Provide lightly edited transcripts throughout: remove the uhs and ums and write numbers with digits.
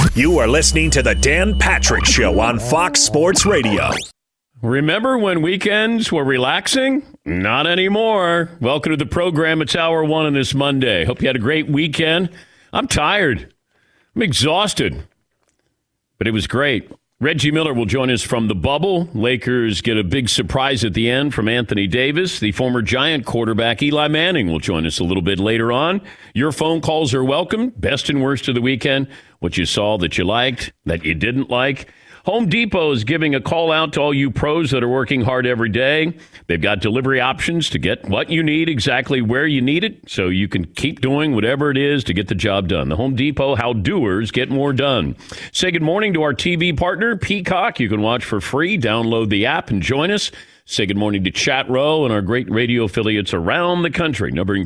You are listening to the Dan Patrick Show on Fox Sports Radio. Remember when weekends were relaxing? Not anymore. Welcome to the program. It's hour one on this Monday. Hope you had a great weekend. I'm tired. I'm exhausted. But it was great. Reggie Miller will join us from the bubble. Lakers get a big surprise at the end from Anthony Davis. The former Giant quarterback Eli Manning will join us a little bit later on. Your phone calls are welcome. Best and worst of the weekend. What you saw that you liked, that you didn't like. Home Depot is giving a call out to all you pros that are working hard every day. They've got delivery options to get what you need exactly where you need it, so you can keep doing whatever it is to get the job done. The Home Depot, how doers get more done. Say good morning to our TV partner, Peacock. You can watch for free. Download the app and join us. Say good morning to Chat Row and our great radio affiliates around the country, numbering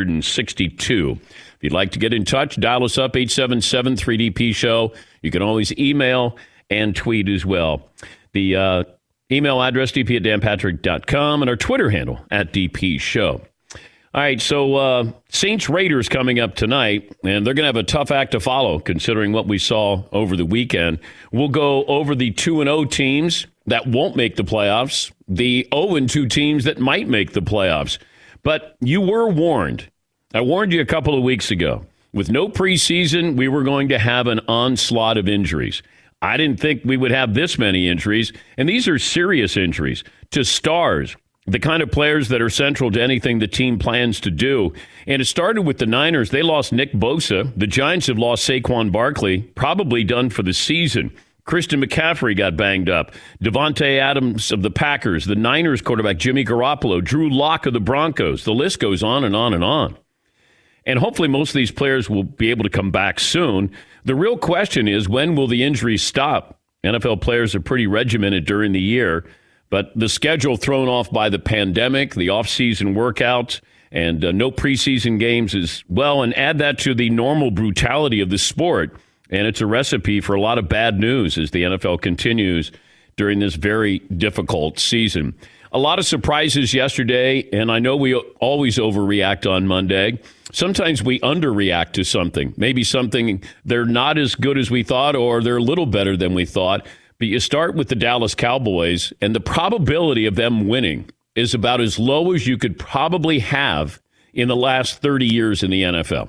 362. If you'd like to get in touch, dial us up, 877-3DP-SHOW. You can always email and tweet as well. The email address, dp@danpatrick.com, and our Twitter handle, @DPShow. All right, so Saints-Raiders coming up tonight, and they're going to have a tough act to follow considering what we saw over the weekend. We'll go over the 2-0 teams that won't make the playoffs, the 0-2 teams that might make the playoffs. But you were warned. I warned you a couple of weeks ago. With no preseason, we were going to have an onslaught of injuries. I didn't think we would have this many injuries, and these are serious injuries to stars, the kind of players that are central to anything the team plans to do. And it started with the Niners. They lost Nick Bosa. The Giants have lost Saquon Barkley, probably done for the season. Christian McCaffrey got banged up. Devontae Adams of the Packers, the Niners quarterback Jimmy Garoppolo, Drew Lock of the Broncos. The list goes on and on and on. And hopefully most of these players will be able to come back soon. The real question is, when will the injuries stop? NFL players are pretty regimented during the year, but the schedule thrown off by the pandemic, the off-season workouts, and no preseason games as well, and add that to the normal brutality of the sport, and it's a recipe for a lot of bad news as the NFL continues during this very difficult season. A lot of surprises yesterday, and I know we always overreact on Monday. Sometimes we underreact to something. Maybe something they're not as good as we thought, or they're a little better than we thought. But you start with the Dallas Cowboys, and the probability of them winning is about as low as you could probably have in the last 30 years in the NFL.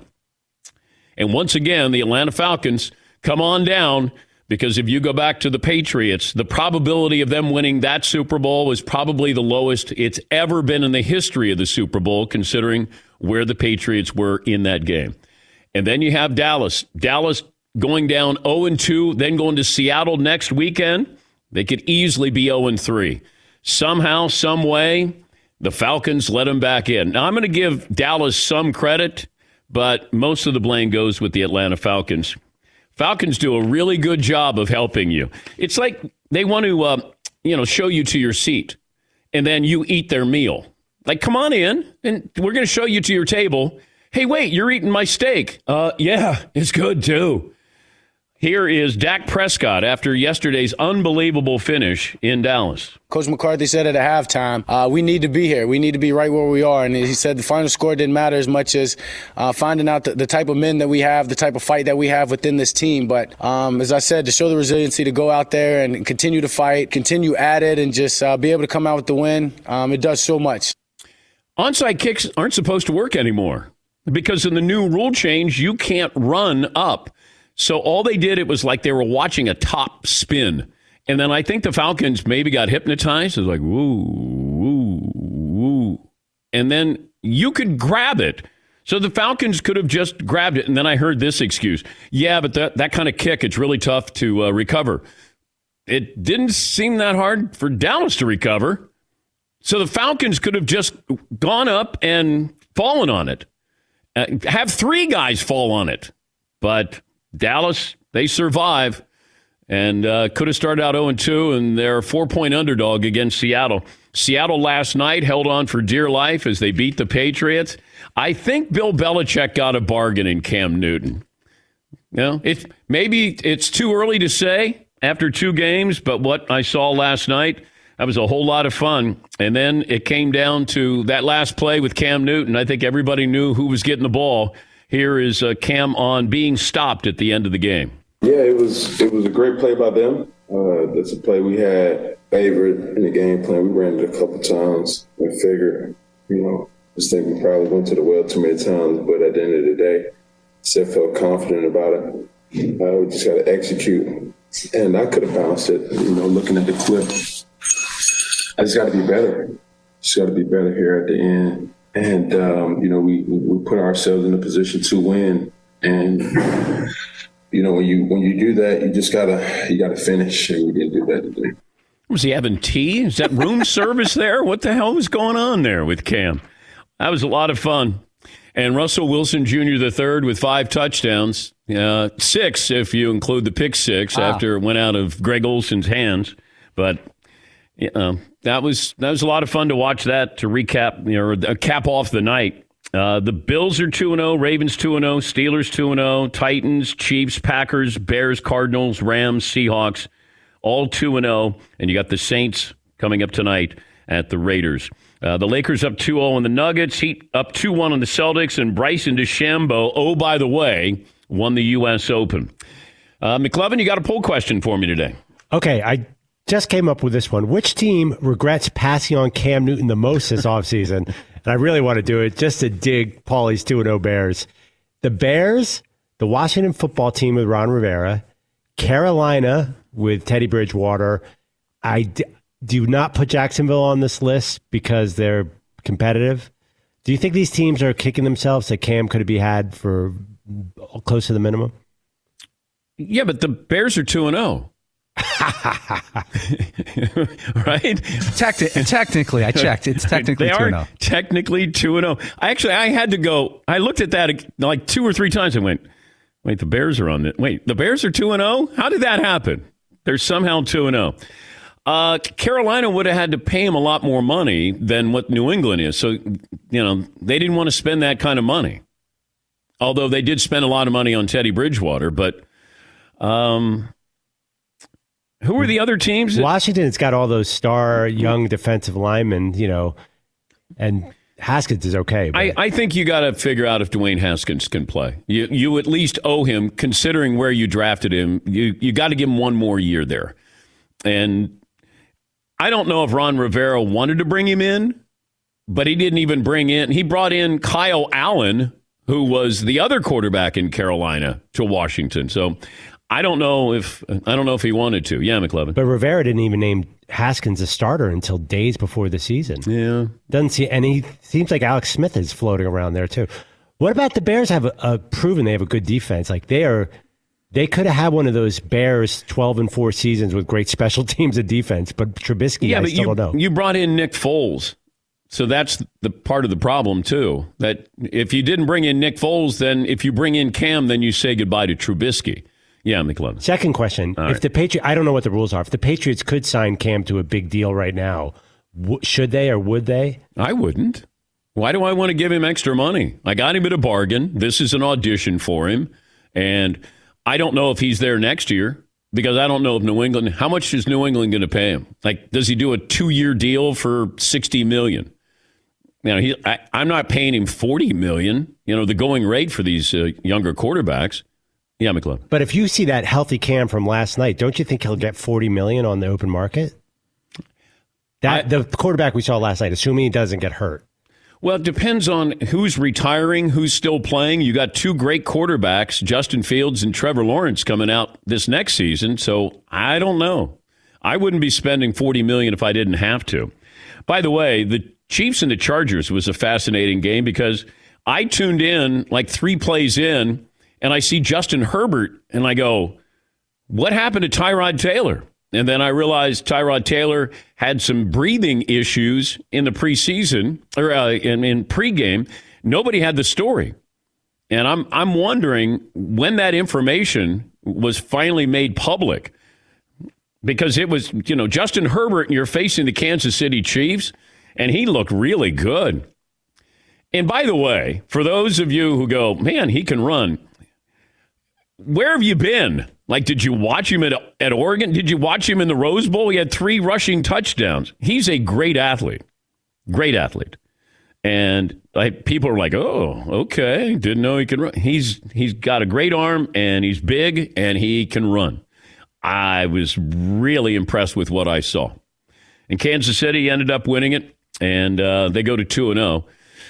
And once again, the Atlanta Falcons come on down, because if you go back to the Patriots, the probability of them winning that Super Bowl was probably the lowest it's ever been in the history of the Super Bowl, considering where the Patriots were in that game. And then you have Dallas. Dallas going down 0-2, then going to Seattle next weekend. They could easily be 0-3. Somehow, some way, the Falcons let them back in. Now, I'm going to give Dallas some credit, but most of the blame goes with the Atlanta Falcons. Falcons do a really good job of helping you. It's like they want to, show you to your seat, and then you eat their meal. Like, come on in, and we're going to show you to your table. Hey, wait, you're eating my steak. Yeah, it's good, too. Here is Dak Prescott after yesterday's unbelievable finish in Dallas. Coach McCarthy said at halftime, we need to be here. We need to be right where we are. And he said the final score didn't matter as much as finding out the type of men that we have, the type of fight that we have within this team. But as I said, to show the resiliency to go out there and continue to fight, continue at it, and just be able to come out with the win, it does so much. Onside kicks aren't supposed to work anymore because in the new rule change, you can't run up. So all they did, it was like they were watching a top spin. And then I think the Falcons maybe got hypnotized. It was like, woo, woo, woo. And then you could grab it. So the Falcons could have just grabbed it. And then I heard this excuse. Yeah, but that kind of kick, it's really tough to recover. It didn't seem that hard for Dallas to recover. So the Falcons could have just gone up and fallen on it. Have three guys fall on it. But Dallas, they survive and could have started out 0-2, and they're a 4-point underdog against Seattle. Seattle last night held on for dear life as they beat the Patriots. I think Bill Belichick got a bargain in Cam Newton. Maybe it's too early to say after two games, but what I saw last night, that was a whole lot of fun. And then it came down to that last play with Cam Newton. I think everybody knew who was getting the ball. Here is Cam on being stopped at the end of the game. Yeah, it was a great play by them. That's a play we had favored in the game plan. We ran it a couple times and figured, this thing we probably went to the well too many times, but at the end of the day, I felt confident about it. We just got to execute. And I could have bounced it, looking at the clip. I just got to be better. Just got to be better here at the end. And, we put ourselves in a position to win. And, when you do that, you gotta finish. And we didn't do that today. Was he having tea? Is that room service there? What the hell was going on there with Cam? That was a lot of fun. And Russell Wilson Jr. III with 5 touchdowns, 6 if you include the pick 6 after it went out of Greg Olson's hands. But that was a lot of fun to watch that, to recap, cap off the night. The Bills are 2-0, Ravens 2-0, Steelers 2-0, Titans, Chiefs, Packers, Bears, Cardinals, Rams, Seahawks, all 2-0. And you got the Saints coming up tonight at the Raiders. The Lakers up 2-0 on the Nuggets, Heat up 2-1 on the Celtics, and Bryson DeChambeau, oh, by the way, won the U.S. Open. McLovin, you got a poll question for me today. Okay, I just came up with this one. Which team regrets passing on Cam Newton the most this offseason? And I really want to do it just to dig Paulie's 2-0 Bears. The Bears, the Washington football team with Ron Rivera, Carolina with Teddy Bridgewater. I do not put Jacksonville on this list because they're competitive. Do you think these teams are kicking themselves that Cam could be had for close to the minimum? Yeah, but the Bears are 2-0. Right? Technically, I checked. It's technically 2-0. They are technically 2-0. I had to go. I looked at that like 2 or 3 times and went, wait, the Bears are on it. Wait, the Bears are 2-0? How did that happen? They're somehow 2-0. Carolina would have had to pay him a lot more money than what New England is. So, they didn't want to spend that kind of money. Although they did spend a lot of money on Teddy Bridgewater. But who are the other teams? Washington's got all those star young defensive linemen, and Haskins is okay. But I think you got to figure out if Dwayne Haskins can play. You at least owe him, considering where you drafted him. You got to give him one more year there. And I don't know if Ron Rivera wanted to bring him in, but he didn't even bring in. He brought in Kyle Allen, who was the other quarterback in Carolina, to Washington. So I don't know if he wanted to. Yeah, McLevin. But Rivera didn't even name Haskins a starter until days before the season. Yeah, doesn't see, and he seems like Alex Smith is floating around there too. What about the Bears? Have proven they have a good defense. Like they could have had one of those Bears 12-4 seasons with great special teams and defense. But Trubisky, I still don't know. You brought in Nick Foles. So that's the part of the problem, too. That if you didn't bring in Nick Foles, then if you bring in Cam, then you say goodbye to Trubisky. Yeah, McLevin. Second question. If the Patriots, I don't know what the rules are. If the Patriots could sign Cam to a big deal right now, should they or would they? I wouldn't. Why do I want to give him extra money? I got him at a bargain. This is an audition for him. And I don't know if he's there next year because I don't know if New England, how much is New England going to pay him? Like, does he do a 2-year deal for $60 million? I'm not paying him $40 million, the going rate for these younger quarterbacks. Yeah, McLeod. But if you see that healthy Cam from last night, don't you think he'll get $40 million on the open market? The quarterback we saw last night, assuming he doesn't get hurt. Well, it depends on who's retiring, who's still playing. You got 2 great quarterbacks, Justin Fields and Trevor Lawrence, coming out this next season. So I don't know. I wouldn't be spending $40 million if I didn't have to. By the way, the Chiefs and the Chargers was a fascinating game because I tuned in like 3 plays in, and I see Justin Herbert, and I go, what happened to Tyrod Taylor? And then I realized Tyrod Taylor had some breathing issues in the preseason, or in pregame. Nobody had the story. And I'm wondering when that information was finally made public. Because it was, Justin Herbert, and you're facing the Kansas City Chiefs, and he looked really good. And by the way, for those of you who go, man, he can run, where have you been? Like, did you watch him at Oregon? Did you watch him in the Rose Bowl? He had 3 rushing touchdowns. He's a great athlete. Great athlete. And people are like, oh, okay, didn't know he could run. He's got a great arm, and he's big, and he can run. I was really impressed with what I saw. And Kansas City ended up winning it, and they go to 2-0.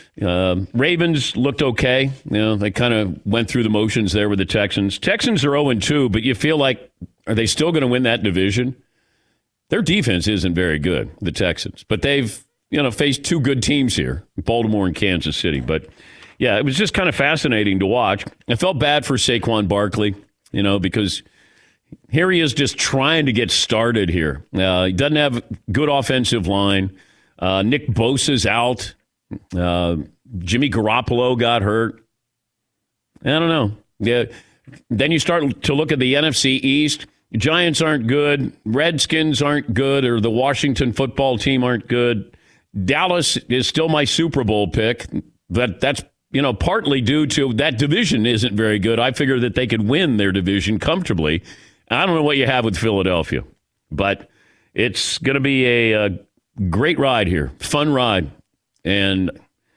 Ravens looked okay. They kind of went through the motions there with the Texans. Texans are 0-2, but you feel like, are they still going to win that division? Their defense isn't very good, the Texans, but they've faced two good teams here, Baltimore and Kansas City. But yeah, it was just kind of fascinating to watch. I felt bad for Saquon Barkley, because here he is just trying to get started here. He doesn't have good offensive line. Nick Bosa's out. Jimmy Garoppolo got hurt. I don't know. Yeah. Then you start to look at the NFC East. Giants aren't good. Redskins aren't good, or the Washington football team aren't good. Dallas is still my Super Bowl pick. That's partly due to that division isn't very good. I figure that they could win their division comfortably. I don't know what you have with Philadelphia, but it's going to be a great ride here, fun ride. And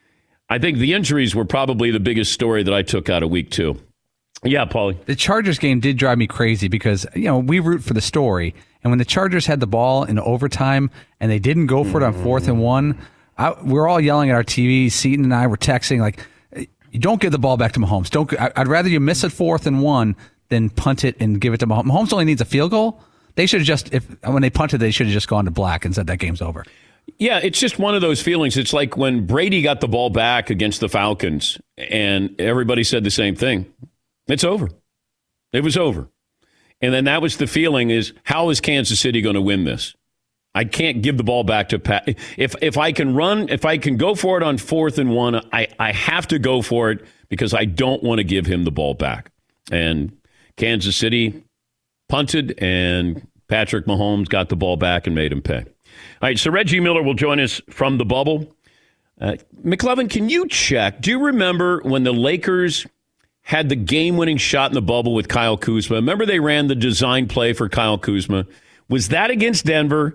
I think the injuries were probably the biggest story that I took out of week 2. Yeah, Paulie. The Chargers game did drive me crazy because, we root for the story. And when the Chargers had the ball in overtime and they didn't go for it on 4th and 1, we're all yelling at our TV. Seton and I were texting, like, you don't give the ball back to Mahomes. I'd rather you miss it 4th and 1 than punt it and give it to Mahomes. Mahomes only needs a field goal. They should have just, when they punted, they should have just gone to black and said that game's over. Yeah, it's just one of those feelings. It's like when Brady got the ball back against the Falcons and everybody said the same thing. It's over. It was over. And then that was the feeling is, how is Kansas City going to win this? I can't give the ball back to Pat. If I can run, if I can go for it on 4th and 1, I have to go for it because I don't want to give him the ball back. And Kansas City punted, and Patrick Mahomes got the ball back and made him pay. All right, so Reggie Miller will join us from the bubble. McLovin, can you check? Do you remember when the Lakers had the game-winning shot in the bubble with Kyle Kuzma? Remember they ran the design play for Kyle Kuzma? Was that against Denver?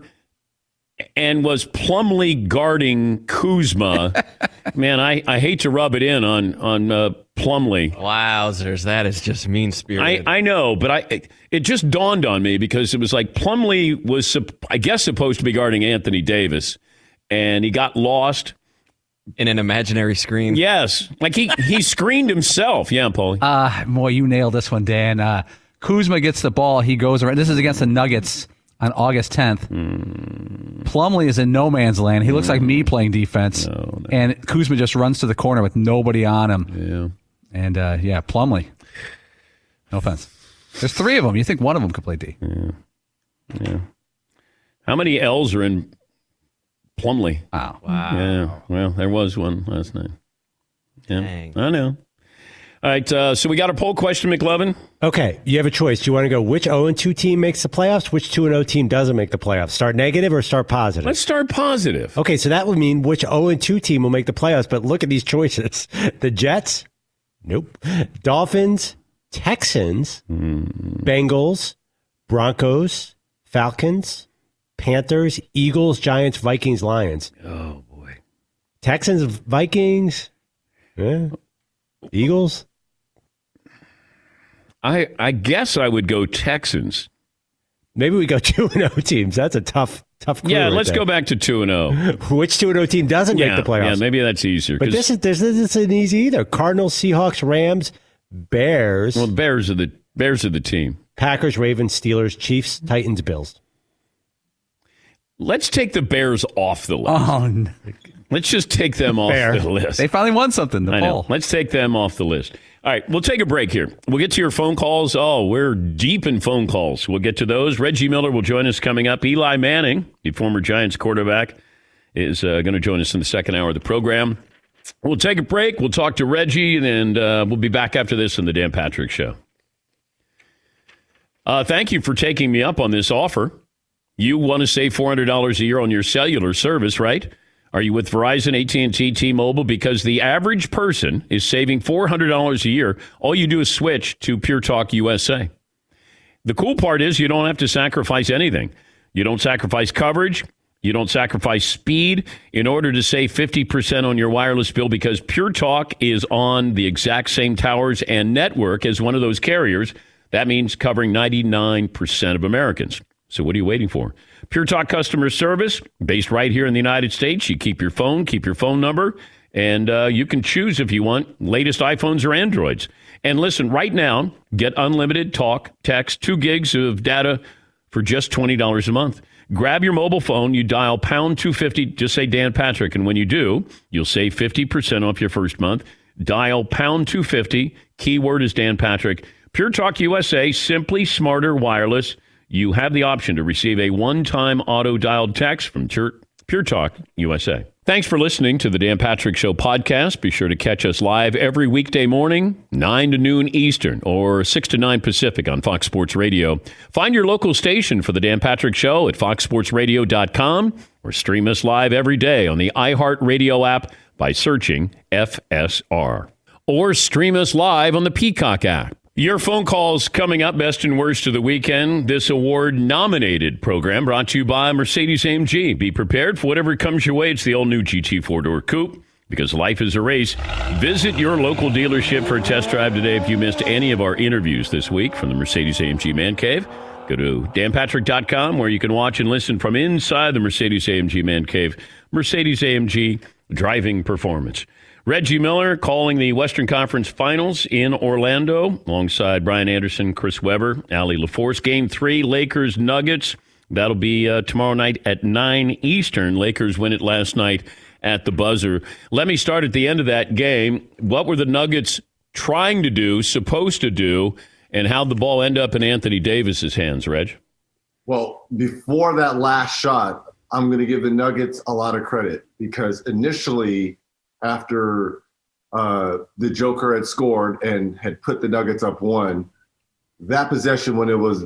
And was Plumlee guarding Kuzma? Man, I hate to rub it in on Plumlee. Wowzers, that is just mean-spirited. I know, but it just dawned on me because it was like Plumlee was, I guess, supposed to be guarding Anthony Davis, and he got lost. In an imaginary screen? Yes. Like he screened himself. Yeah, Paulie. Boy, you nailed this one, Dan. Kuzma gets the ball. He goes around. This is against the Nuggets on August 10th. Plumlee is in no man's land. He looks like me playing defense. No. And Kuzma just runs to the corner with nobody on him. Yeah. And, Plumlee. No offense. There's 3 of them. You think one of them could play D. Yeah. How many L's are in Plumlee? Wow. Yeah. Well, there was one last night. Yeah. Dang. I know. All right. So we got a poll question, McLovin. Okay. You have a choice. Do you want to go which 0-2 team makes the playoffs? Which 2-0 team doesn't make the playoffs? Start negative or start positive? Let's start positive. Okay. So that would mean which 0-2 team will make the playoffs. But look at these choices. The Jets? Nope. Dolphins? Texans? Bengals? Broncos? Falcons? Panthers, Eagles, Giants, Vikings, Lions. Oh, boy. Texans, Vikings, Eagles. I guess I would go Texans. Maybe we go 2-0 teams. That's a tough clue. Yeah, let's go back to 2-0. Which 2-0 team doesn't make the playoffs? Yeah, maybe that's easier. But this isn't easy either. Cardinals, Seahawks, Rams, Bears. Well, Bears are the team. Packers, Ravens, Steelers, Chiefs, Titans, Bills. Let's take the Bears off the list. Oh, no. Let's just take them off the list. They finally won something, the poll. Let's take them off the list. All right, we'll take a break here. We'll get to your phone calls. Oh, we're deep in phone calls. We'll get to those. Reggie Miller will join us coming up. Eli Manning, the former Giants quarterback, is going to join us in the second hour of the program. We'll take a break. We'll talk to Reggie, and we'll be back after this on the Dan Patrick Show. Thank you for taking me up on this offer. You want to save $400 a year on your cellular service, right? Are you with Verizon, AT&T, T-Mobile? Because the average person is saving $400 a year. All you do is switch to Pure Talk USA. The cool part is you don't have to sacrifice anything. You don't sacrifice coverage. You don't sacrifice speed in order to save 50% on your wireless bill because Pure Talk is on the exact same towers and network as one of those carriers. That means covering 99% of Americans. So what are you waiting for? Pure Talk customer service, based right here in the United States. You keep your phone number, and you can choose if you want latest iPhones or Androids. And listen, right now, get unlimited talk, text, 2 gigs of data for just $20 a month. Grab your mobile phone, you dial pound 250, just say Dan Patrick, and when you do, you'll save 50% off your first month. Dial pound 250, keyword is Dan Patrick. Pure Talk USA, simply smarter wireless. You have the option to receive a one-time auto-dialed text from Pure Talk USA. Thanks for listening to the Dan Patrick Show podcast. Be sure to catch us live every weekday morning, 9 to noon Eastern or 6 to 9 Pacific on Fox Sports Radio. Find your local station for the Dan Patrick Show at foxsportsradio.com or stream us live every day on the iHeartRadio app by searching FSR. Or stream us live on the Peacock app. Your phone calls coming up, best and worst of the weekend. This award-nominated program brought to you by Mercedes-AMG. Be prepared for whatever comes your way. It's the all-new GT 4-door coupe because life is a race. Visit your local dealership for a test drive today if you missed any of our interviews this week from the Mercedes-AMG Man Cave. Go to danpatrick.com where you can watch and listen from inside the Mercedes-AMG Man Cave. Mercedes-AMG driving performance. Reggie Miller calling the Western Conference Finals in Orlando alongside Brian Anderson, Chris Webber, Allie LaForce. Game 3, Lakers-Nuggets. That'll be tomorrow night at 9 Eastern. Lakers win it last night at the buzzer. Let me start at the end of that game. What were the Nuggets trying to do, supposed to do, and how'd the ball end up in Anthony Davis's hands, Reg? Well, before that last shot, I'm going to give the Nuggets a lot of credit because initially – after the Joker had scored and had put the Nuggets up 1, that possession when it was,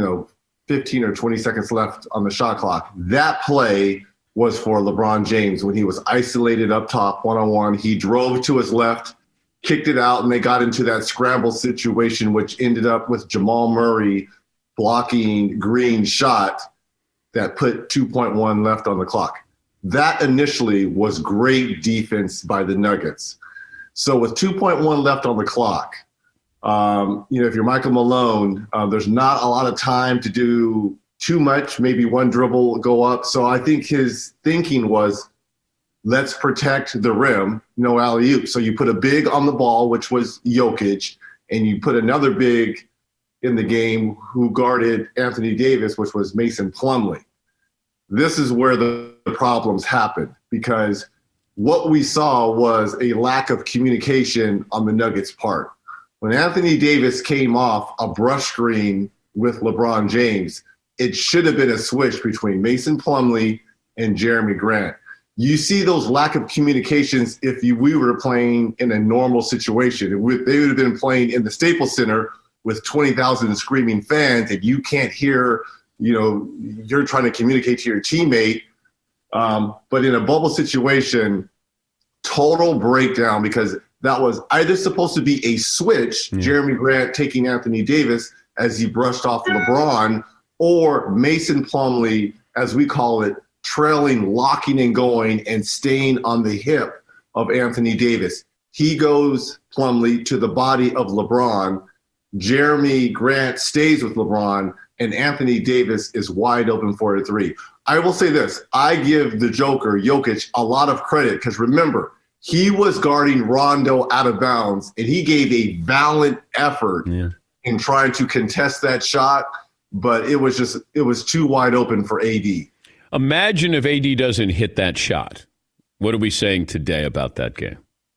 15 or 20 seconds left on the shot clock, that play was for LeBron James when he was isolated up top one-on-one. He drove to his left, kicked it out, and they got into that scramble situation, which ended up with Jamal Murray blocking Green's shot that put 2.1 left on the clock. That initially was great defense by the Nuggets. So with 2.1 left on the clock, if you're Michael Malone, there's not a lot of time to do too much, maybe one dribble, go up. So I think his thinking was, let's protect the rim, no alley-oop. So you put a big on the ball, which was Jokic, and you put another big in the game who guarded Anthony Davis, which was Mason Plumlee. This is where the problems happened because what we saw was a lack of communication on the Nuggets' part. When Anthony Davis came off a brush screen with LeBron James, it should have been a switch between Mason Plumlee and Jeremy Grant. You see those lack of communications if we were playing in a normal situation. They would have been playing in the Staples Center with 20,000 screaming fans and you can't hear you're trying to communicate to your teammate. But in a bubble situation, total breakdown because that was either supposed to be a switch, Jeremy Grant taking Anthony Davis as he brushed off LeBron, or Mason Plumlee, as we call it, trailing, locking and going and staying on the hip of Anthony Davis. He goes, Plumlee, to the body of LeBron. Jeremy Grant stays with LeBron, and Anthony Davis is wide open for a 3. I will say this. I give the Joker, Jokic, a lot of credit because remember, he was guarding Rondo out of bounds, and he gave a valiant effort in trying to contest that shot, but it was too wide open for AD. Imagine if AD doesn't hit that shot. What are we saying today about that game?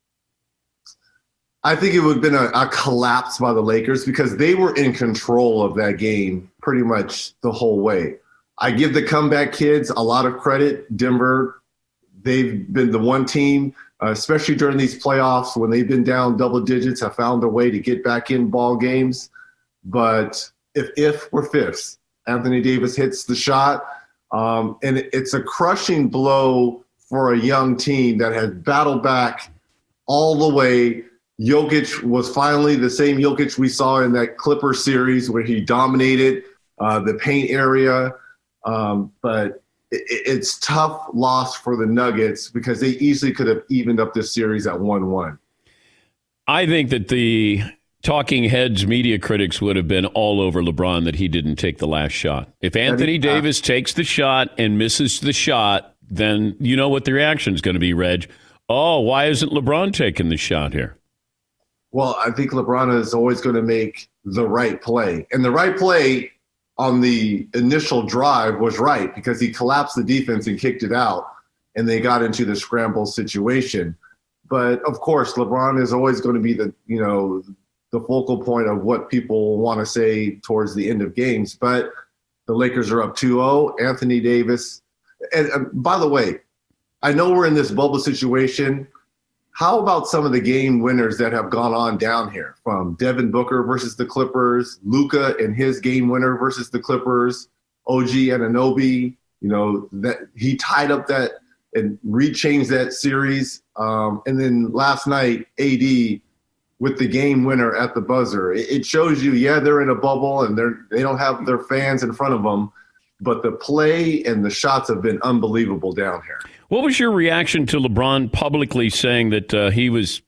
I think it would have been a collapse by the Lakers because they were in control of that game pretty much the whole way. I give the comeback kids a lot of credit. Denver, they've been the one team, especially during these playoffs when they've been down double digits, have found a way to get back in ball games. But if we're fifths, Anthony Davis hits the shot, and it's a crushing blow for a young team that has battled back all the way. Jokic was finally the same Jokic we saw in that Clippers series where he dominated the paint area. But it's tough loss for the Nuggets because they easily could have evened up this series at 1-1. I think that the talking heads media critics would have been all over LeBron that he didn't take the last shot. If Anthony Davis takes the shot and misses the shot, then you know what the reaction is going to be, Reg. Oh, why isn't LeBron taking the shot here? Well, I think LeBron is always going to make the right play. And the right play on the initial drive was right because he collapsed the defense and kicked it out, and they got into the scramble situation. But, of course, LeBron is always going to be the focal point of what people want to say towards the end of games. But the Lakers are up 2-0. Anthony Davis. And by the way, I know we're in this bubble situation. How about some of the game winners that have gone on down here, from Devin Booker versus the Clippers, Luka and his game winner versus the Clippers, OG Anunoby, that he tied up that and rechanged that series. And then last night, AD with the game winner at the buzzer. It shows you, they're in a bubble and they don't have their fans in front of them, but the play and the shots have been unbelievable down here. What was your reaction to LeBron publicly saying that he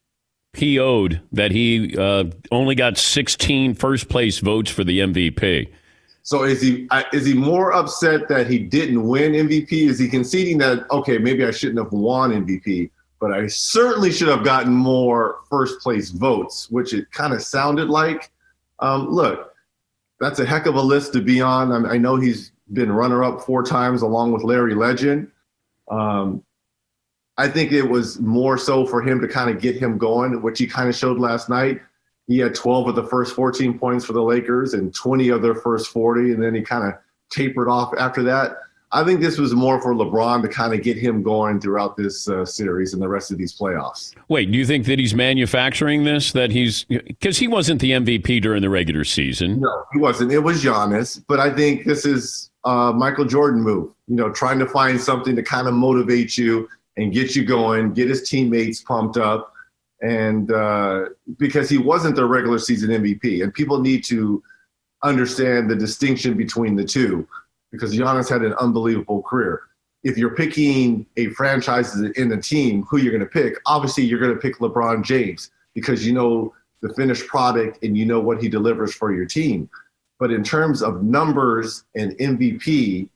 only got 16 first-place votes for the MVP? So is he more upset that he didn't win MVP? Is he conceding that, okay, maybe I shouldn't have won MVP, but I certainly should have gotten more first-place votes, which it kind of sounded like? Look, that's a heck of a list to be on. I know he's been runner-up 4 times along with Larry Legend. I think it was more so for him to kind of get him going, which he kind of showed last night. He had 12 of the first 14 points for the Lakers and 20 of their first 40, and then he kind of tapered off after that. I think this was more for LeBron to kind of get him going throughout this series and the rest of these playoffs. Wait, do you think that he's manufacturing this? Because he wasn't the MVP during the regular season. No, he wasn't. It was Giannis, but I think this is Michael Jordan move, trying to find something to kind of motivate you and get you going, get his teammates pumped up. And because he wasn't the regular season MVP, and people need to understand the distinction between the two, because Giannis had an unbelievable career. If you're picking a franchise in the team, who you're going to pick, obviously you're going to pick LeBron James because you know the finished product and you know what he delivers for your team. But in terms of numbers and MVP,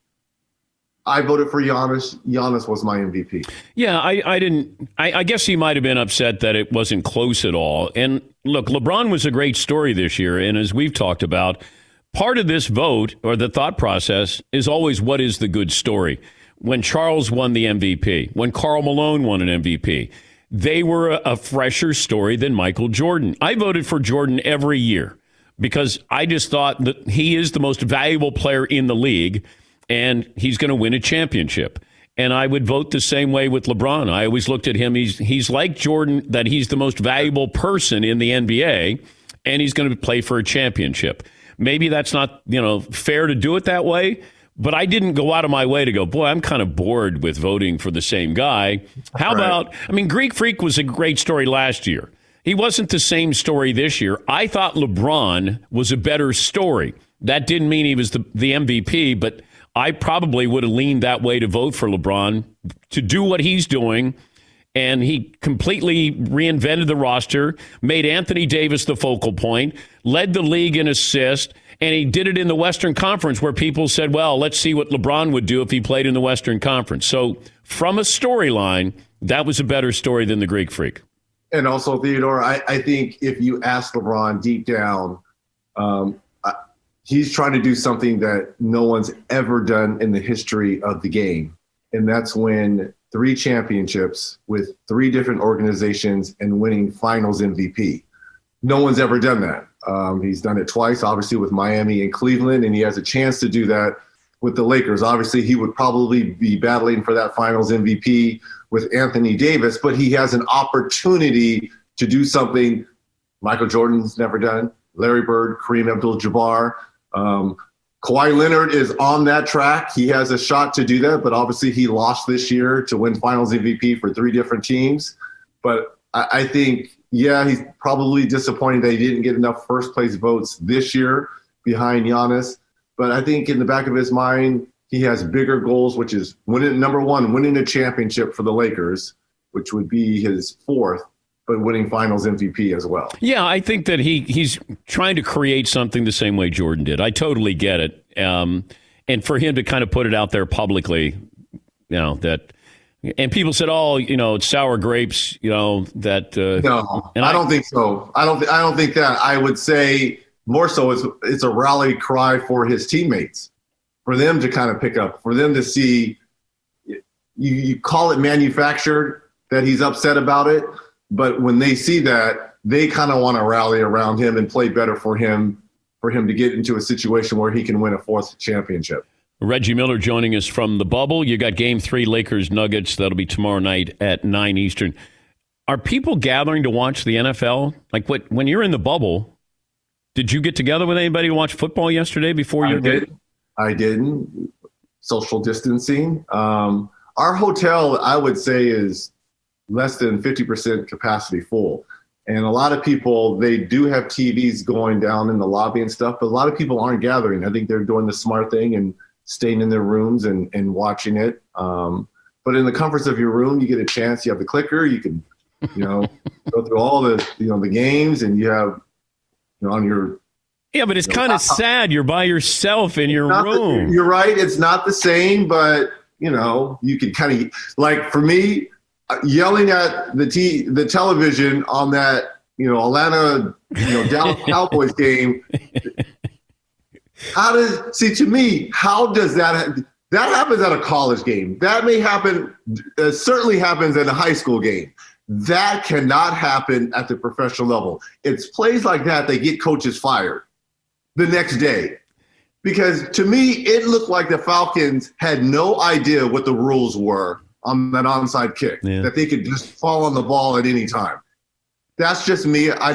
I voted for Giannis. Giannis was my MVP. Yeah, I didn't. I guess he might have been upset that it wasn't close at all. And look, LeBron was a great story this year. And as we've talked about, part of this vote or the thought process is always what is the good story. When Charles won the MVP, when Karl Malone won an MVP, they were a fresher story than Michael Jordan. I voted for Jordan every year because I just thought that he is the most valuable player in the league. And he's going to win a championship. And I would vote the same way with LeBron. I always looked at him. He's like Jordan, that he's the most valuable person in the NBA, and he's going to play for a championship. Maybe that's not, fair to do it that way, but I didn't go out of my way to go, boy, I'm kind of bored with voting for the same guy. How about, Greek Freak was a great story last year. He wasn't the same story this year. I thought LeBron was a better story. That didn't mean he was the MVP, but I probably would have leaned that way to vote for LeBron to do what he's doing. And he completely reinvented the roster, made Anthony Davis the focal point, led the league in assists, and he did it in the Western Conference where people said, well, let's see what LeBron would do if he played in the Western Conference. So from a storyline, that was a better story than the Greek Freak. And also, Theodore, I think if you ask LeBron deep down, he's trying to do something that no one's ever done in the history of the game. And that's win 3 championships with 3 different organizations and winning finals MVP. No one's ever done that. He's done it twice, obviously, with Miami and Cleveland, and he has a chance to do that with the Lakers. Obviously, he would probably be battling for that finals MVP with Anthony Davis, but he has an opportunity to do something Michael Jordan's never done, Larry Bird, Kareem Abdul-Jabbar. Kawhi Leonard is on that track. He has a shot to do that, but obviously he lost this year to win finals MVP for 3 different teams. But I think, he's probably disappointed that he didn't get enough first place votes this year behind Giannis. But I think in the back of his mind, he has bigger goals, which is winning a championship for the Lakers, which would be his 4th, but winning Finals MVP as well. Yeah, I think that he's trying to create something the same way Jordan did. I totally get it. And for him to kind of put it out there publicly, that, and people said, "Oh, it's sour grapes," that. No, I don't think so. I don't think that. I would say more so it's a rally cry for his teammates, for them to kind of pick up, for them to see. You call it manufactured that he's upset about it, but when they see that, they kind of want to rally around him and play better for him to get into a situation where he can win a 4th championship. Reggie Miller joining us from the bubble. You got Game 3 Lakers-Nuggets. That'll be tomorrow night at 9 Eastern. Are people gathering to watch the NFL? Like when you're in the bubble, did you get together with anybody to watch football yesterday before you did? I didn't. Social distancing. Our hotel, I would say, is less than 50% capacity full. And a lot of people, they do have TVs going down in the lobby and stuff, but a lot of people aren't gathering. I think they're doing the smart thing and staying in their rooms and watching it. But in the comforts of your room, you get a chance. You have the clicker. You can, go through all the games, and you have, on your. Yeah, but it's kind of sad. You're by yourself in your room. You're right. It's not the same, but you can kind of, like, for me, yelling at the television on that, Atlanta, Dallas Cowboys game. To me, how does that happens at a college game? That may happen, certainly happens at a high school game. That cannot happen at the professional level. It's plays like that get coaches fired the next day. Because to me, it looked like the Falcons had no idea what the rules were on that onside kick, that they could just fall on the ball at any time. That's just me. I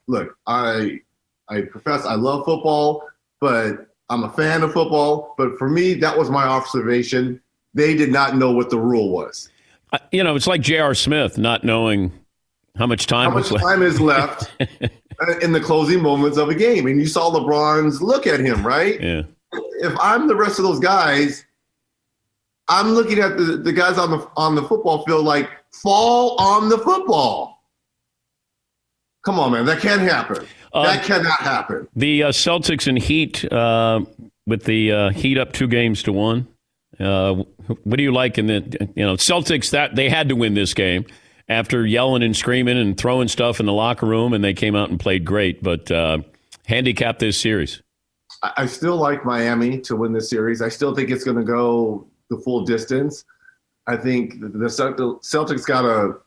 profess I love football, but I'm a fan of football. But for me, that was my observation. They did not know what the rule was. It's like J.R. Smith not knowing how much time is left in the closing moments of a game. And you saw LeBron's look at him, right? Yeah. If I'm the rest of those guys, I'm looking at the guys on the football field like, fall on the football. Come on, man. That can't happen. That cannot happen. The Celtics and Heat, with the Heat up 2-1. What do you like in the Celtics? That they had to win this game after yelling and screaming and throwing stuff in the locker room, and they came out and played great. But handicap this series. I still like Miami to win this series. I still think it's going to go the full distance. I think the Celtics got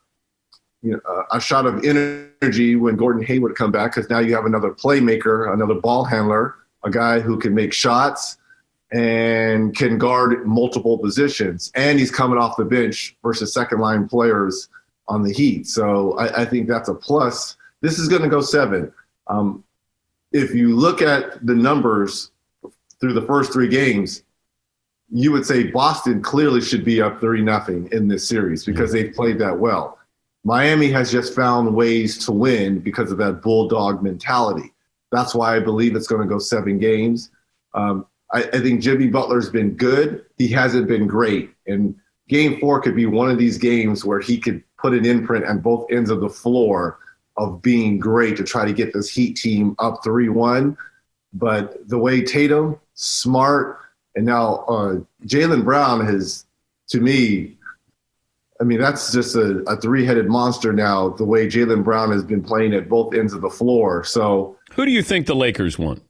a shot of energy when Gordon Hayward come back, because now you have another playmaker, another ball handler, a guy who can make shots and can guard multiple positions. And he's coming off the bench versus second-line players on the Heat. So I think that's a plus. This is going to go 7. If you look at the numbers through the first 3 games, you would say Boston clearly should be up 3-0 in this series because they've played that well. Miami has just found ways to win because of that bulldog mentality. That's why I believe it's going to go 7 games. I think Jimmy Butler's been good. He hasn't been great. And Game 4 could be one of these games where he could put an imprint on both ends of the floor of being great to try to get this Heat team up 3-1. But the way Tatum, Smart, and now Jaylen Brown has, to me, that's just a 3-headed monster now, the way Jaylen Brown has been playing at both ends of the floor. So, who do you think the Lakers won?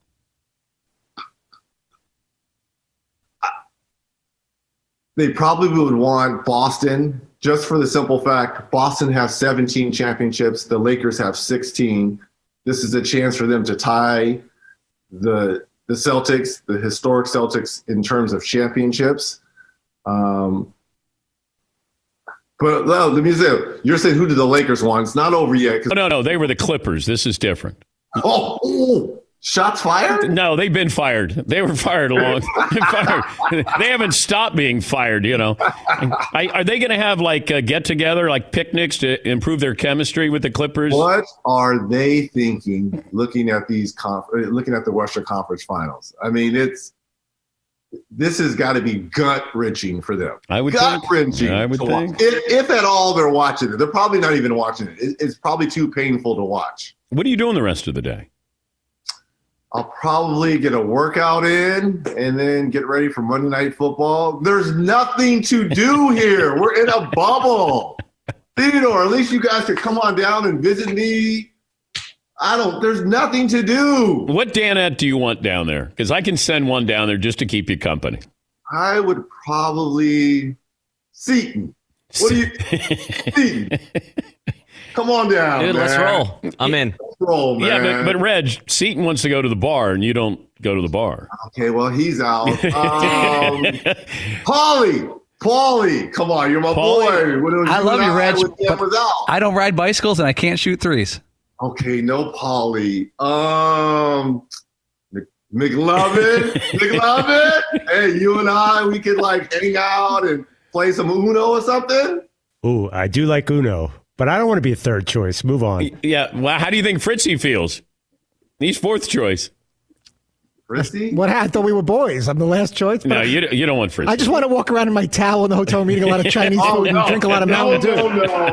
They probably would want Boston, just for the simple fact Boston has 17 championships. The Lakers have 16. This is a chance for them to tie the Celtics, the historic Celtics, in terms of championships. But let me say, you're saying who did the Lakers want? It's not over yet. No, they were the Clippers. This is different. Oh, shots fired? No, they've been fired. They were fired They haven't stopped being fired, Are they going to have get-together, like picnics to improve their chemistry with the Clippers? What are they thinking looking at the Western Conference Finals? this has got to be gut-wrenching for them. I would gut-wrenching. I would think. If at all they're watching it. They're probably not even watching it. It's probably too painful to watch. What are you doing the rest of the day? I'll probably get a workout in and then get ready for Monday Night Football. There's nothing to do here. We're in a bubble. Theodore, at least you guys could come on down and visit me. There's nothing to do. What Danette do you want down there? Because I can send one down there just to keep you company. I would probably Seton. What do you Seton? Come on down, dude, man. let's roll. I'm in. Let's roll, man. Yeah, but Reg, Seton wants to go to the bar, and you don't go to the bar. Okay, well, he's out. Paulie, come on, you're my boy. I love you, Reg, but I don't ride bicycles, and I can't shoot threes. Okay, no Paulie. McLovin. Hey, you and I, we could hang out and play some Uno or something. Ooh, I do like Uno. But I don't want to be a third choice. Move on. Yeah. Well, how do you think Fritzy feels? He's fourth choice. Fritzy? What? I thought we were boys. I'm the last choice. No, you don't want Fritzy. I just want to walk around in my towel in the hotel room, eating a lot of Chinese food and drink a lot of Mountain Dew.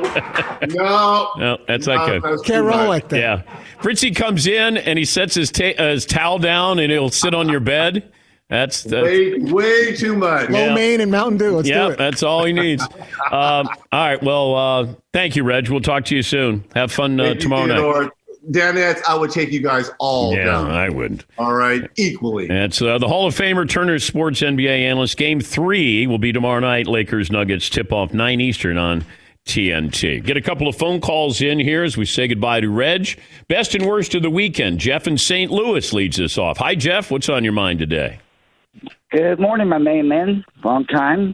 No, that's not good. Can't roll like that. Yeah. Fritzy comes in and he sets his towel down and he'll sit on your bed. That's way too much. Lo mein and Mountain Dew. Let's do it. That's all he needs. All right. Well, thank you, Reg. We'll talk to you soon. Have fun tomorrow night. Danette, I would take you guys all down. I wouldn't. All right, equally. It's the Hall of Famer, Turner Sports NBA analyst. Game 3 will be tomorrow night. Lakers Nuggets tip off 9 Eastern on TNT. Get a couple of phone calls in here as we say goodbye to Reg. Best and worst of the weekend. Jeff in St. Louis leads us off. Hi, Jeff. What's on your mind today? Good morning, my main man. Long time.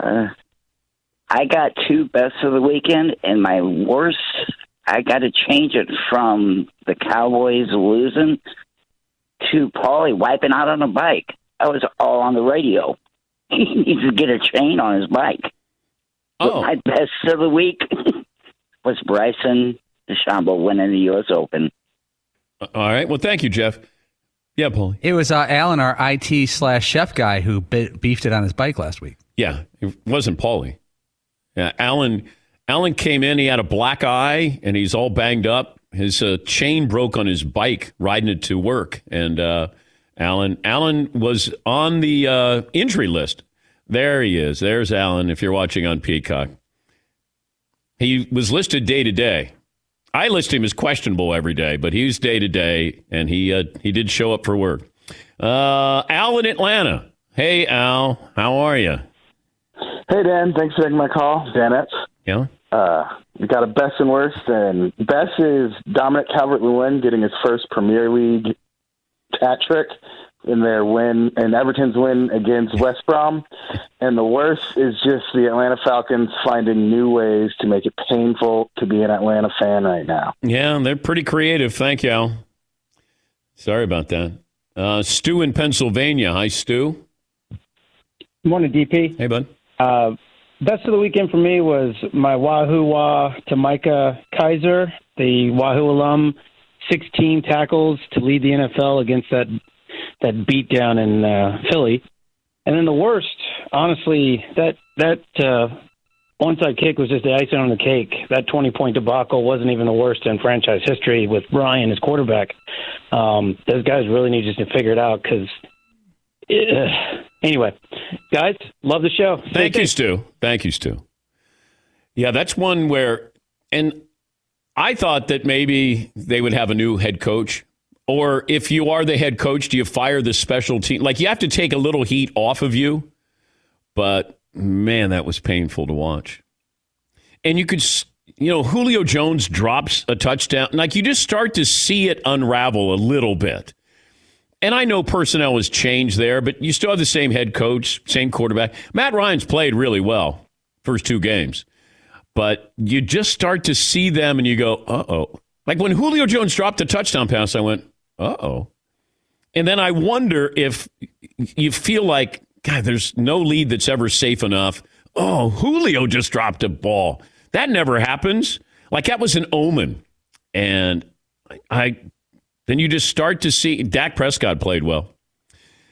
I got 2 best of the weekend, and my worst, I got to change it from the Cowboys losing to Paulie wiping out on a bike. That was all on the radio. He needs to get a chain on his bike. Oh. My best of the week was Bryson DeChambeau winning the U.S. Open. All right. Well, thank you, Jeff. Yeah, Paulie. It was Alan, our IT/chef guy, who beefed it on his bike last week. Yeah, it wasn't Paulie. Yeah, Alan came in. He had a black eye, and he's all banged up. His chain broke on his bike riding it to work, and Alan was on the injury list. There he is. There's Alan. If you're watching on Peacock, he was listed day to day. I list him as questionable every day, but he's day to day, and he did show up for work. Al in Atlanta. Hey, Al, how are you? Hey, Dan. Thanks for taking my call. Danette. Yeah. We got a best and worst, and best is Dominic Calvert-Lewin getting his first Premier League hat trick in their win, and Everton's win against West Brom. And the worst is just the Atlanta Falcons finding new ways to make it painful to be an Atlanta fan right now. Yeah, they're pretty creative. Thank you, Al. Sorry about that. Stu in Pennsylvania. Hi, Stu. Good morning, DP. Hey, bud. Best of the weekend for me was my Wahoo to Micah Kaiser, the Wahoo alum, 16 tackles to lead the NFL against that beatdown in Philly. And then the worst, honestly, that onside kick was just the icing on the cake. That 20-point debacle wasn't even the worst in franchise history with Ryan as quarterback. Those guys really need just to figure it out because anyway, guys, love the show. Thank you, Stu. Thank you, Stu. Yeah, that's one where, and I thought that maybe they would have a new head coach. Or if you are the head coach, do you fire the special team? Like, you have to take a little heat off of you. But, man, that was painful to watch. And you could, Julio Jones drops a touchdown. Like, you just start to see it unravel a little bit. And I know personnel has changed there, but you still have the same head coach, same quarterback. Matt Ryan's played really well first 2 games. But you just start to see them and you go, uh-oh. Like when Julio Jones dropped the touchdown pass, I went, uh-oh. And then I wonder if you feel like, God, there's no lead that's ever safe enough. Oh, Julio just dropped a ball. That never happens. Like that was an omen. And then you just start to see Dak Prescott played well.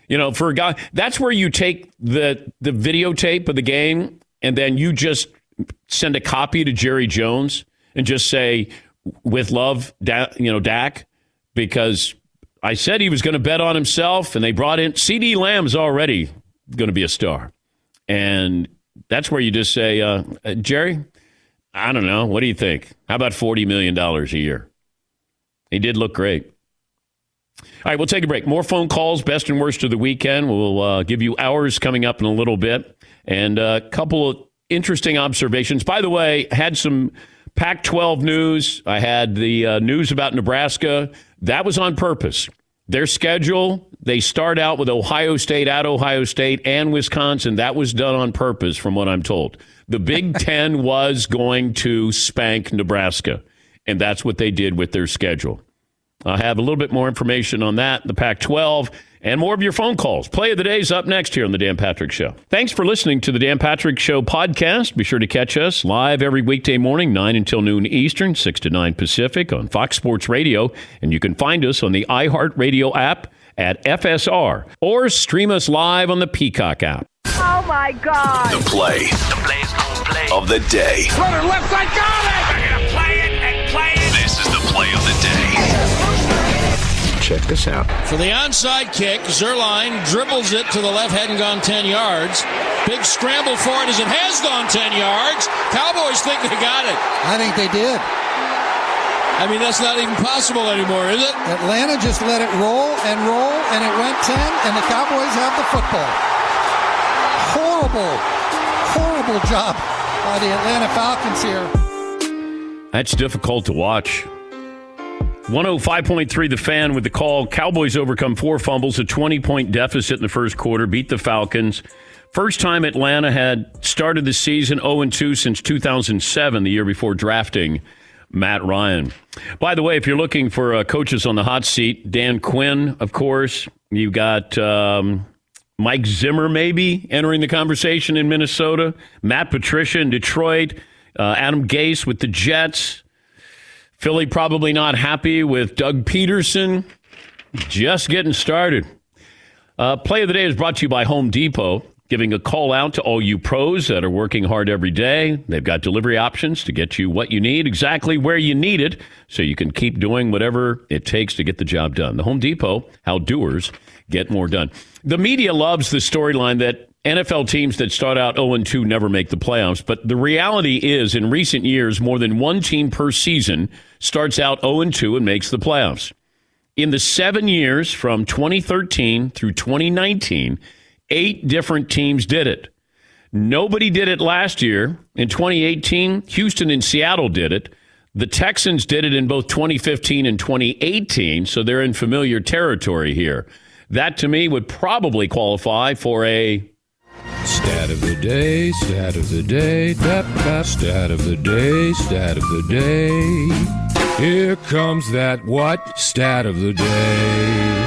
For a guy, that's where you take the videotape of the game and then you just send a copy to Jerry Jones and just say, with love, Dak, because I said he was going to bet on himself, and they brought in CeeDee Lamb's already going to be a star. And that's where you just say, Jerry, I don't know. What do you think? How about $40 million a year? He did look great. All right, we'll take a break. More phone calls, best and worst of the weekend. We'll give you hours coming up in a little bit. And a couple of interesting observations. By the way, had some Pac-12 news. I had the news about Nebraska. That was on purpose. Their schedule, they start out with Ohio State at Ohio State and Wisconsin. That was done on purpose, from what I'm told. The Big Ten was going to spank Nebraska, and that's what they did with their schedule. I'll have a little bit more information on that, the Pac-12, and more of your phone calls. Play of the Day is up next here on The Dan Patrick Show. Thanks for listening to The Dan Patrick Show podcast. Be sure to catch us live every weekday morning, 9 until noon Eastern, 6 to 9 Pacific on Fox Sports Radio. And you can find us on the iHeartRadio app at FSR or stream us live on the Peacock app. Oh, my God. The play of the day. Runner left side, got it! They're going to play it and play it. This is the play of the day. Check this out. For the onside kick, Zerline dribbles it to the left, hadn't gone 10 yards. Big scramble for it as it has gone 10 yards. Cowboys think they got it. I think they did. I mean, that's not even possible anymore, is it? Atlanta just let it roll, and it went 10, and the Cowboys have the football. Horrible job by the Atlanta Falcons here. That's difficult to watch. 105.3 The Fan with the call. Cowboys overcome 4 fumbles, a 20-point deficit in the first quarter, beat the Falcons. First time Atlanta had started the season 0-2 since 2007, the year before drafting Matt Ryan. By the way, if you're looking for coaches on the hot seat, Dan Quinn, of course. You got Mike Zimmer maybe entering the conversation in Minnesota. Matt Patricia in Detroit. Adam Gase with the Jets. Philly probably not happy with Doug Peterson. Just getting started. Play of the Day is brought to you by Home Depot, giving a call out to all you pros that are working hard every day. They've got delivery options to get you what you need, exactly where you need it, so you can keep doing whatever it takes to get the job done. The Home Depot, how doers get more done. The media loves the storyline that NFL teams that start out 0-2 never make the playoffs. But the reality is, in recent years, more than one team per season starts out 0-2 and makes the playoffs. In the 7 years from 2013 through 2019, 8 different teams did it. Nobody did it last year. In 2018, Houston and Seattle did it. The Texans did it in both 2015 and 2018, so they're in familiar territory here. That, to me, would probably qualify for a Stat of the day, stat of the day, stat of the day, stat of the day. Here comes that what? Stat of the day.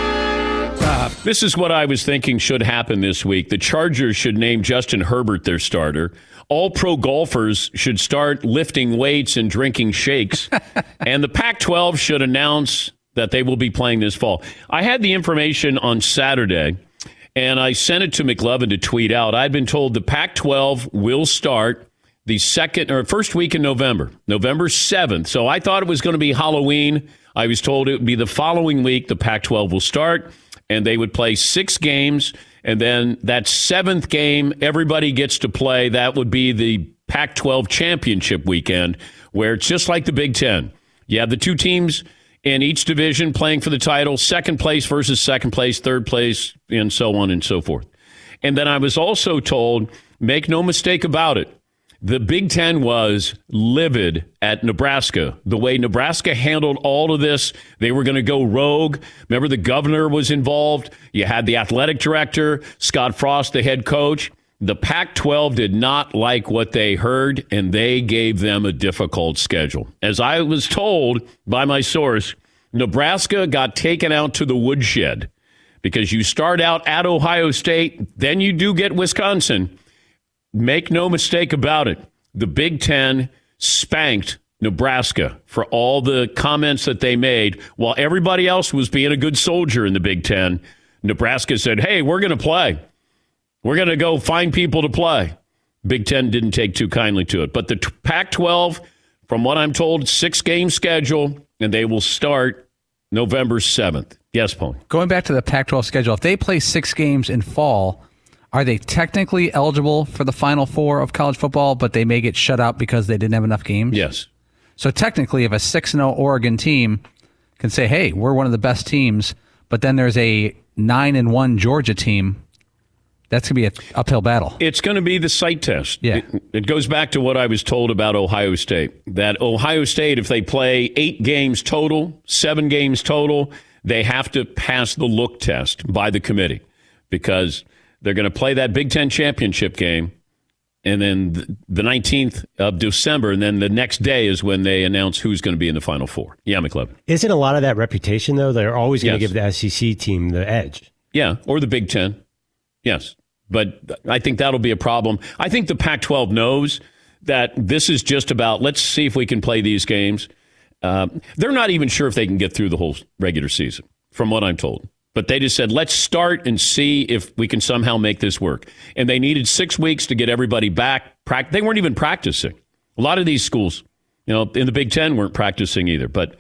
This is what I was thinking should happen this week. The Chargers should name Justin Herbert their starter. All pro golfers should start lifting weights and drinking shakes. And the Pac-12 should announce that they will be playing this fall. I had the information on Saturday, and I sent it to McLovin to tweet out. I'd been told the Pac-12 will start the first week in November 7th. So I thought it was going to be Halloween. I was told it would be the following week the Pac-12 will start, and they would play 6 games. And then that 7th game, everybody gets to play. That would be the Pac-12 championship weekend, where it's just like the Big Ten. You have the 2 teams in each division playing for the title, second place versus second place, third place, and so on and so forth. And then I was also told, make no mistake about it, the Big Ten was livid at Nebraska. The way Nebraska handled all of this, they were going to go rogue. Remember, the governor was involved. You had the athletic director, Scott Frost, the head coach. The Pac-12 did not like what they heard, and they gave them a difficult schedule. As I was told by my source, Nebraska got taken out to the woodshed because you start out at Ohio State, then you do get Wisconsin. Make no mistake about it, the Big Ten spanked Nebraska for all the comments that they made. While everybody else was being a good soldier in the Big Ten, Nebraska said, hey, we're going to play. We're going to go find people to play. Big Ten didn't take too kindly to it. But the Pac-12, from what I'm told, 6-game schedule, and they will start November 7th. Yes, Paul. Going back to the Pac-12 schedule, if they play 6 games in fall, are they technically eligible for the Final Four of college football, but they may get shut out because they didn't have enough games? Yes. So technically, if a 6-0 Oregon team can say, hey, we're one of the best teams, but then there's a 9-1 Georgia team, that's going to be an uphill battle. It's going to be the sight test. Yeah. It goes back to what I was told about Ohio State. That Ohio State, if they play 8 games total, 7 games total, they have to pass the look test by the committee because they're going to play that Big Ten championship game, and then the 19th of December, and then the next day is when they announce who's going to be in the Final Four. Yeah, McLevin. Isn't a lot of that reputation, though? They're always going to give the SEC team the edge. Yeah, or the Big Ten. Yes. But I think that'll be a problem. I think the Pac-12 knows that this is just about, let's see if we can play these games. They're not even sure if they can get through the whole regular season, from what I'm told. But they just said, let's start and see if we can somehow make this work. And they needed 6 weeks to get everybody back. They weren't even practicing. A lot of these schools, in the Big Ten weren't practicing either. But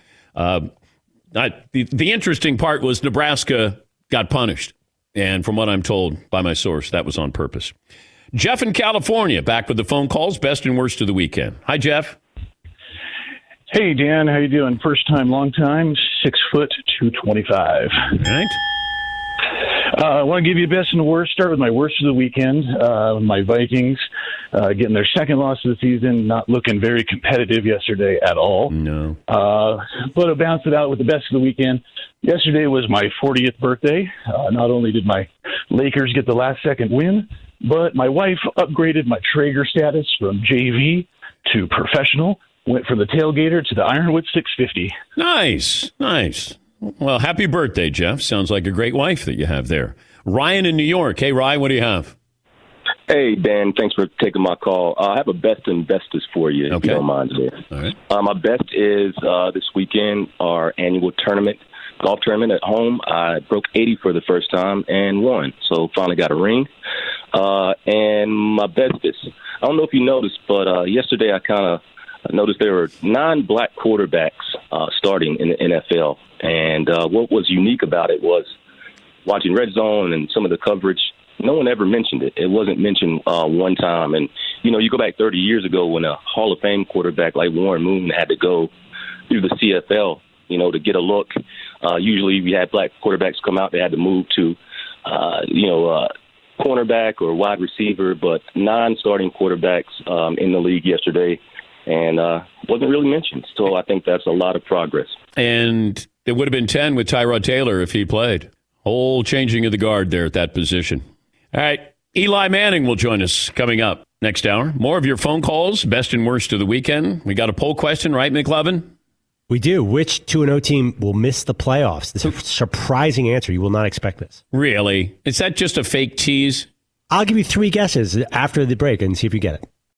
the interesting part was Nebraska got punished. And from what I'm told by my source, that was on purpose. Jeff in California, back with the phone calls, best and worst of the weekend. Hi, Jeff. Hey, Dan. How you doing? First time, long time, 6 foot, 225. All right. I want to give you best and worst. Start with my worst of the weekend. My Vikings getting their second loss of the season, not looking very competitive yesterday at all. No. But I'll bounce it out with the best of the weekend. Yesterday was my 40th birthday. Not only did my Lakers get the last-second win, but my wife upgraded my Traeger status from JV to professional. Went from the tailgater to the Ironwood 650. Nice. Well, happy birthday, Jeff. Sounds like a great wife that you have there. Ryan in New York. Hey, Ryan, what do you have? Hey, Dan. Thanks for taking my call. I have a best and bestest for you, if you don't mind. All right. My best is this weekend, our annual golf tournament at home. I broke 80 for the first time and won, so finally got a ring. And my bestest, I don't know if you noticed, but yesterday I noticed there were 9 black quarterbacks starting in the NFL. And what was unique about it was watching Red Zone and some of the coverage, no one ever mentioned it. It wasn't mentioned one time. And, you go back 30 years ago when a Hall of Fame quarterback like Warren Moon had to go through the CFL, to get a look. Usually we had black quarterbacks come out. They had to move to, cornerback or wide receiver, but 9 starting quarterbacks in the league yesterday. And wasn't really mentioned. So I think that's a lot of progress. And it would have been 10 with Tyrod Taylor if he played. Whole changing of the guard there at that position. All right. Eli Manning will join us coming up next hour. More of your phone calls, best and worst of the weekend. We got a poll question, right, McLevin? We do. Which 2-0 team will miss the playoffs? This is a surprising answer. You will not expect this. Really? Is that just a fake tease? I'll give you 3 guesses after the break and see if you get it.